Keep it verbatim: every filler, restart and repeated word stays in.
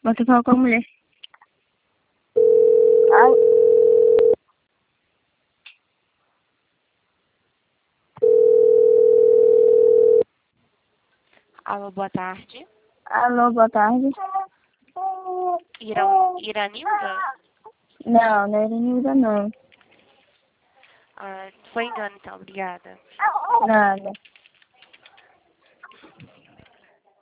Você falou com a mulher. Ai. Alô, boa tarde. Alô, boa tarde. Irão, Iranilda? Não, não é Iranilda, não. Ah, foi engano, então. Obrigada. Nada.